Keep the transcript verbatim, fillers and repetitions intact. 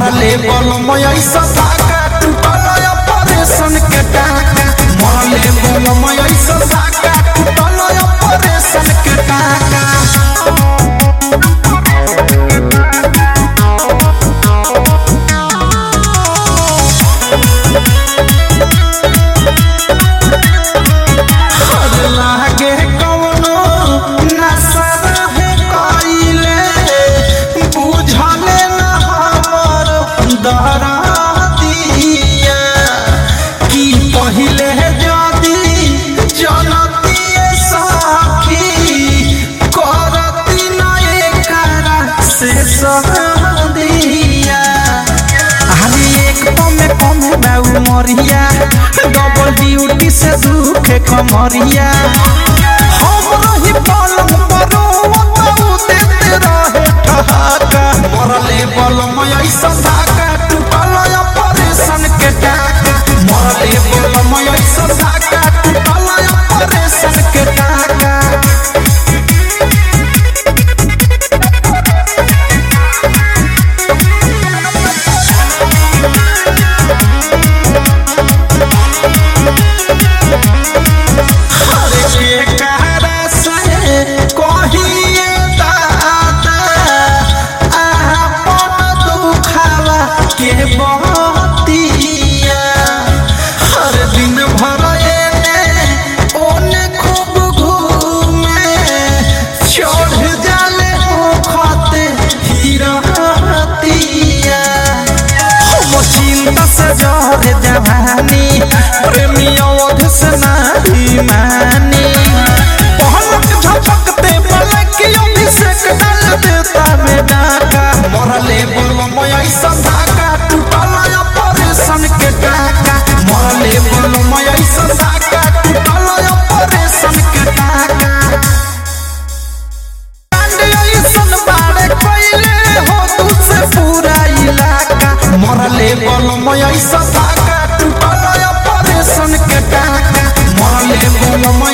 मरले बलम ऐसा धाका टूटल ऑपरेशन के टाका मरले बलम ऐसा धाका टूटल ऑपरेशन के टाका मरिया डबल ड्यूटी से दुखे कमरिया हम रही पलंग पर वो देते रहे ठहाका मरले बलम ऐसा धाका टूटल ऑपरेशन के टाका मरले बलम ऐसा धाका टूटल ऑपरेशन के टाका जवानी प्रेमी अवध से नहीं मानी पहलक झपकते पलक अभिषेक डाल देता में डाका मरले बलम ऐसा धाका टूटल ऑपरेशन के टाका मरले बलम ऐसा धाका टूटल ऑपरेशन के टाका पूरा इलाका मरले बलम ऐसा धाका टूटल ऑपरेशन के टाका मरले बलम